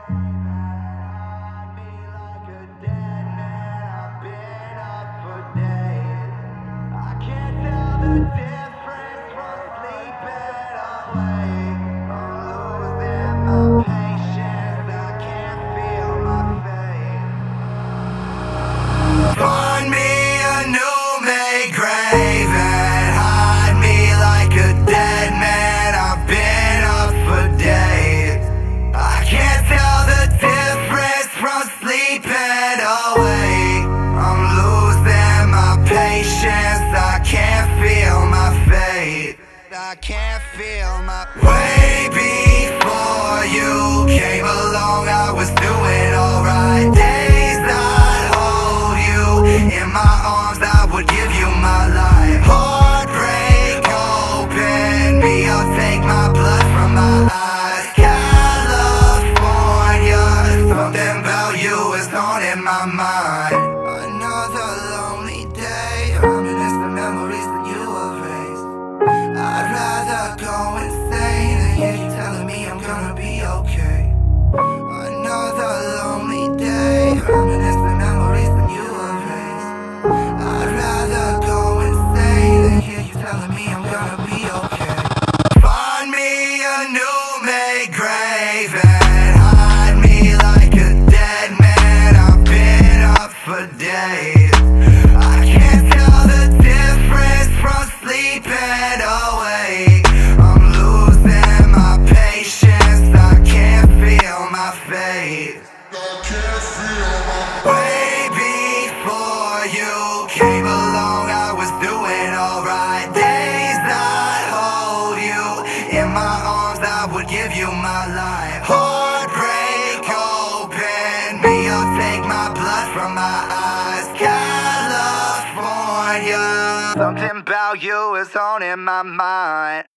Find me a new made grave and hide me like a dead man. I've been up for days. I can't tell the difference from sleeping awake. I'm losing my patience. I can't feel my fate. I can't feel my way before you came along. I was doing alright. Days I'd hold you in my arms. I would give you my life. Heartbreak open me. I'll take my blood from my eyes. California, something about you is on in my mind. Another lonely day, reminiscent memories that you erased. I'd rather go insane than hear you telling me I'm gonna be okay. Another lonely day, reminiscent memories that you erased. I'd rather go insane than hear you telling me I'm gonna be okay. Find me a new made grave and hide me like a dead man. I've been up for days. I can't tell the difference from sleeping awake. I'm losing my patience. I can't feel my fate. Way before you came along, I was doing alright. Days I'd hold you in my arms. I would give you my life. Heartbreak open me. I'll take my blood from my eyes. California, something about you is on in my mind.